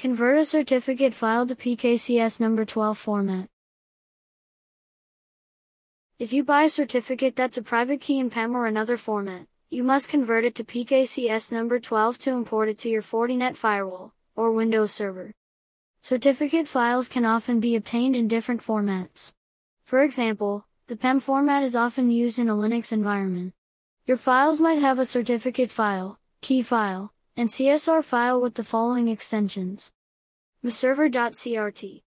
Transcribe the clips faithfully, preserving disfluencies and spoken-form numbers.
Convert a certificate file to P K C S number twelve format. If you buy a certificate that's a private key in P E M or another format, you must convert it to P K C S number twelve to import it to your Fortinet firewall, or Windows Server. Certificate files can often be obtained in different formats. For example, the P E M format is often used in a Linux environment. Your files might have a certificate file, key file, and C S R file with the following extensions: mserver.crt,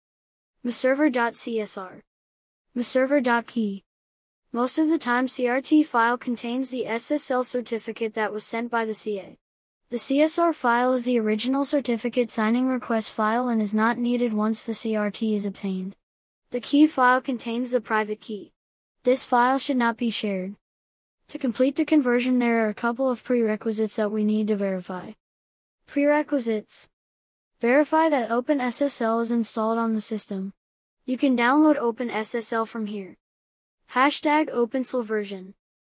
mserver.csr, mserver.key. Most of the time C R T file contains the S S L certificate that was sent by the C A. The C S R file is the original certificate signing request file and is not needed once the C R T is obtained. The key file contains the private key. This file should not be shared. To complete the conversion, there are a couple of prerequisites that we need to verify. Prerequisites: verify that OpenSSL is installed on the system. You can download OpenSSL from here. Hashtag OpenSSL version.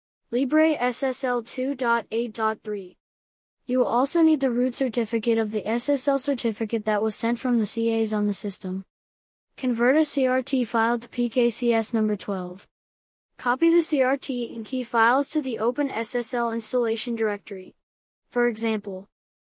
LibreSSL two point eight point three. You will also need the root certificate of the S S L certificate that was sent from the C As on the system. Convert a C R T file to P K C S number twelve. Copy the C R T and key files to the OpenSSL installation directory. For example,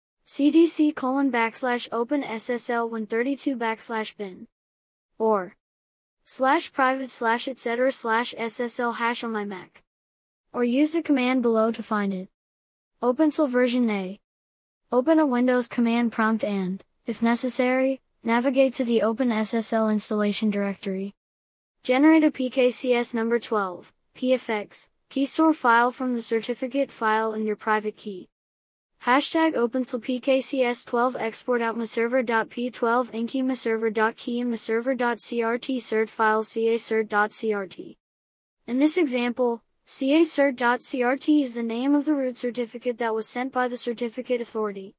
cdc colon backslash OpenSSL one thirty-two backslash bin. Or slash private slash etc slash SSL hash on my Mac. Or use the command below to find it. OpenSSL version A. Open a Windows command prompt and, if necessary, navigate to the OpenSSL installation directory. Generate a P K C S number twelve, P F X, key store file from the certificate file and your private key. Hashtag OpenSSL P K C S twelve export out mserver.p twelve and key mserver.key and mserver.crt cert file cacert.crt. In this example, cacert.crt is the name of the root certificate that was sent by the certificate authority.